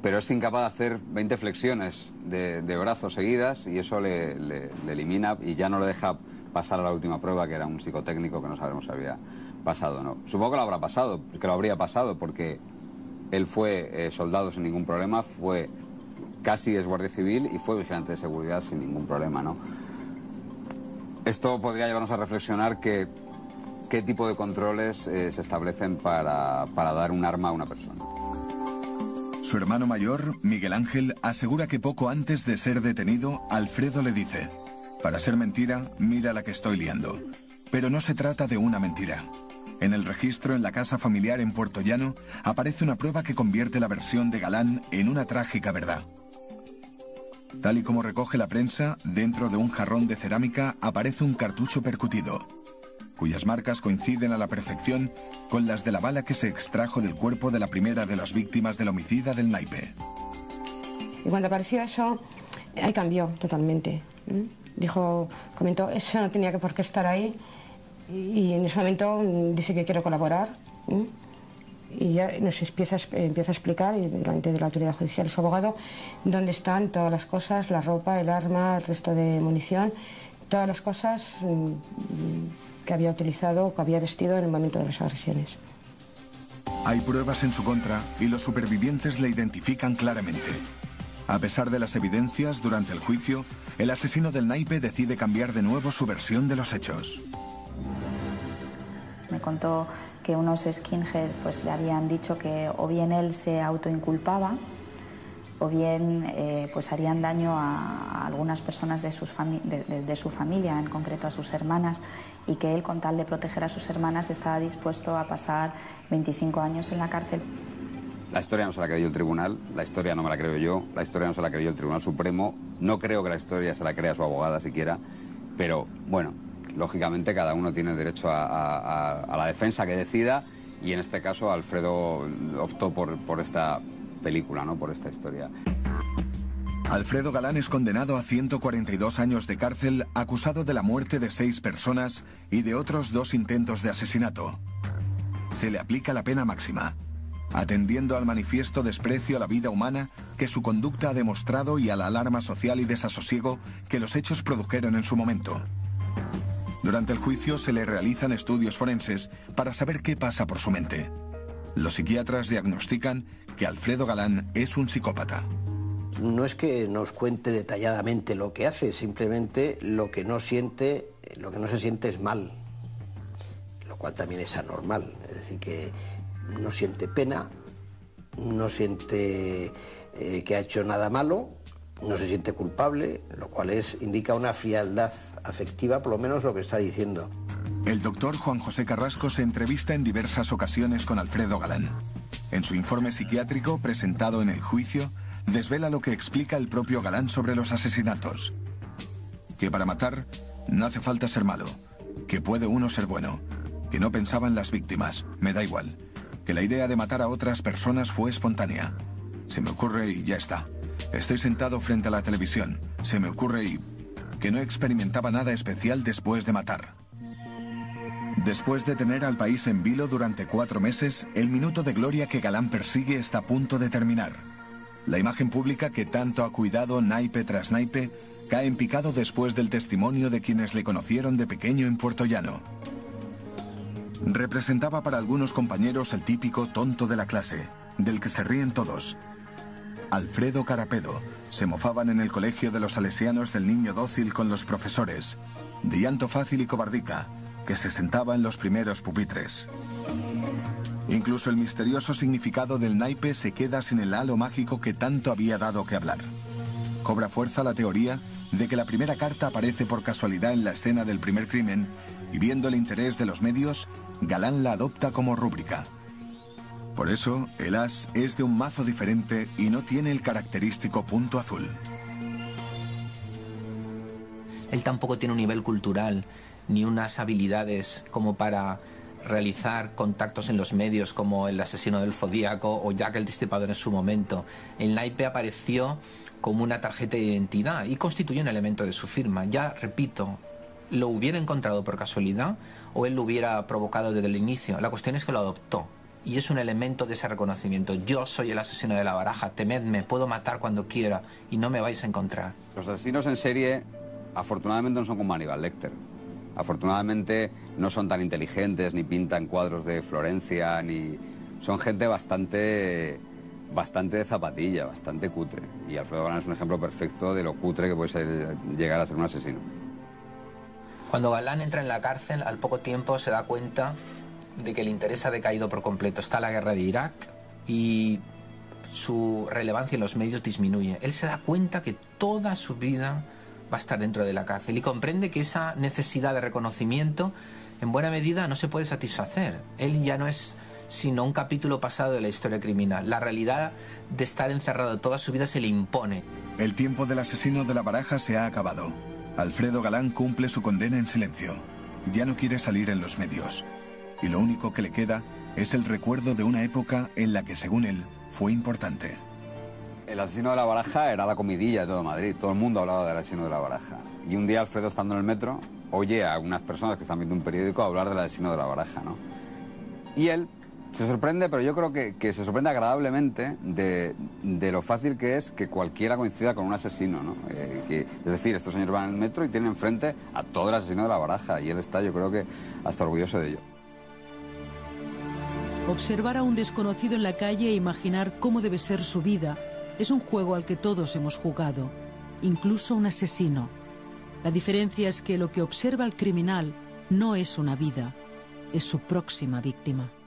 pero es incapaz de hacer 20 flexiones de brazos seguidas y eso le elimina y ya no le deja pasar a la última prueba, que era un psicotécnico que no sabemos si había pasado o no. Supongo que lo habrá pasado, que lo habría pasado, porque él fue soldado sin ningún problema, fue casi es guardia civil y fue vigilante de seguridad sin ningún problema, ¿no? Esto podría llevarnos a reflexionar qué tipo de controles se establecen para dar un arma a una persona. Su hermano mayor, Miguel Ángel, asegura que poco antes de ser detenido, Alfredo le dice: para ser mentira, mira la que estoy liando. Pero no se trata de una mentira. En el registro en la casa familiar en Puerto Llano aparece una prueba que convierte la versión de Galán en una trágica verdad. Tal y como recoge la prensa, dentro de un jarrón de cerámica aparece un cartucho percutido, cuyas marcas coinciden a la perfección con las de la bala que se extrajo del cuerpo de la primera de las víctimas del homicida del naipe. Y cuando apareció eso, ahí cambió totalmente. Comentó, eso no tenía por qué estar ahí, y en ese momento dice que quiere colaborar. Y ya nos empieza a explicar, y delante de la autoridad judicial, su abogado, dónde están todas las cosas, la ropa, el arma, el resto de munición, todas las cosas que había utilizado, que había vestido en el momento de las agresiones. Hay pruebas en su contra y los supervivientes le identifican claramente. A pesar de las evidencias, durante el juicio, el asesino del naipe decide cambiar de nuevo su versión de los hechos. Me contó que unos skinhead pues le habían dicho que o bien él se autoinculpaba o bien pues harían daño a algunas personas de su familia, en concreto a sus hermanas, y que él, con tal de proteger a sus hermanas, estaba dispuesto a pasar 25 años en la cárcel. La historia no se la creyó el tribunal, la historia no me la creo yo, la historia no se la creyó el Tribunal Supremo, no creo que la historia se la crea su abogada siquiera, pero bueno, lógicamente cada uno tiene derecho a la defensa que decida, y en este caso Alfredo optó por esta película, ¿no? Por esta historia. Alfredo Galán es condenado a 142 años de cárcel, acusado de la muerte de 6 personas y de otros 2 intentos de asesinato. Se le aplica la pena máxima, atendiendo al manifiesto desprecio a la vida humana que su conducta ha demostrado y a la alarma social y desasosiego que los hechos produjeron en su momento. Durante el juicio se le realizan estudios forenses para saber qué pasa por su mente. Los psiquiatras diagnostican que Alfredo Galán es un psicópata. No es que nos cuente detalladamente lo que hace, simplemente lo que no se siente es mal, lo cual también es anormal. Es decir, que no siente pena, no siente que ha hecho nada malo, no se siente culpable, lo cual indica una frialdad afectiva, por lo menos lo que está diciendo. El doctor Juan José Carrasco se entrevista en diversas ocasiones con Alfredo Galán. En su informe psiquiátrico presentado en el juicio, desvela lo que explica el propio Galán sobre los asesinatos. Que para matar no hace falta ser malo, que puede uno ser bueno, que no pensaba en las víctimas, me da igual, que la idea de matar a otras personas fue espontánea. Se me ocurre y ya está. Estoy sentado frente a la televisión, se me ocurre y... que no experimentaba nada especial después de matar. Después de tener al país en vilo durante 4 meses, el minuto de gloria que Galán persigue está a punto de terminar. La imagen pública que tanto ha cuidado naipe tras naipe cae en picado después del testimonio de quienes le conocieron de pequeño en Puerto Llano. Representaba para algunos compañeros el típico tonto de la clase, del que se ríen todos. Alfredo Carapedo. Se mofaban en el colegio de los salesianos del niño dócil con los profesores, de llanto fácil y cobardica, que se sentaba en los primeros pupitres. Incluso el misterioso significado del naipe se queda sin el halo mágico que tanto había dado que hablar. Cobra fuerza la teoría de que la primera carta aparece por casualidad en la escena del primer crimen y, viendo el interés de los medios, Galán la adopta como rúbrica. Por eso, el as es de un mazo diferente y no tiene el característico punto azul. Él tampoco tiene un nivel cultural ni unas habilidades como para realizar contactos en los medios como el asesino del Zodíaco o Jack el Destripador en su momento. El naipe apareció como una tarjeta de identidad y constituye un elemento de su firma. Ya repito, lo hubiera encontrado por casualidad o él lo hubiera provocado desde el inicio. La cuestión es que lo adoptó y es un elemento de ese reconocimiento. Yo soy el asesino de La Baraja, temedme, puedo matar cuando quiera y no me vais a encontrar. Los asesinos en serie, afortunadamente, no son como Aníbal Lecter. Afortunadamente no son tan inteligentes, ni pintan cuadros de Florencia, ni... Son gente bastante de zapatilla, bastante cutre. Y Alfredo Galán es un ejemplo perfecto de lo cutre que puede llegar a ser un asesino. Cuando Galán entra en la cárcel, al poco tiempo se da cuenta de que el interés ha decaído por completo. Está la guerra de Irak y su relevancia en los medios disminuye. Él se da cuenta que toda su vida va a estar dentro de la cárcel y comprende que esa necesidad de reconocimiento en buena medida no se puede satisfacer. Él ya no es sino un capítulo pasado de la historia criminal. La realidad de estar encerrado toda su vida se le impone. El tiempo del asesino de La Baraja se ha acabado. Alfredo Galán cumple su condena en silencio. Ya no quiere salir en los medios. Y lo único que le queda es el recuerdo de una época en la que, según él, fue importante. El asesino de La Baraja era la comidilla de todo Madrid. Todo el mundo hablaba del asesino de La Baraja. Y un día Alfredo, estando en el metro, oye a unas personas que están viendo un periódico hablar del asesino de La Baraja, ¿no? Y él se sorprende, pero yo creo que se sorprende agradablemente de lo fácil que es que cualquiera coincida con un asesino, ¿no? Es decir, estos señores van en el metro y tienen enfrente a todo el asesino de La Baraja y él está, yo creo que, hasta orgulloso de ello. Observar a un desconocido en la calle e imaginar cómo debe ser su vida es un juego al que todos hemos jugado, incluso un asesino. La diferencia es que lo que observa el criminal no es una vida, es su próxima víctima.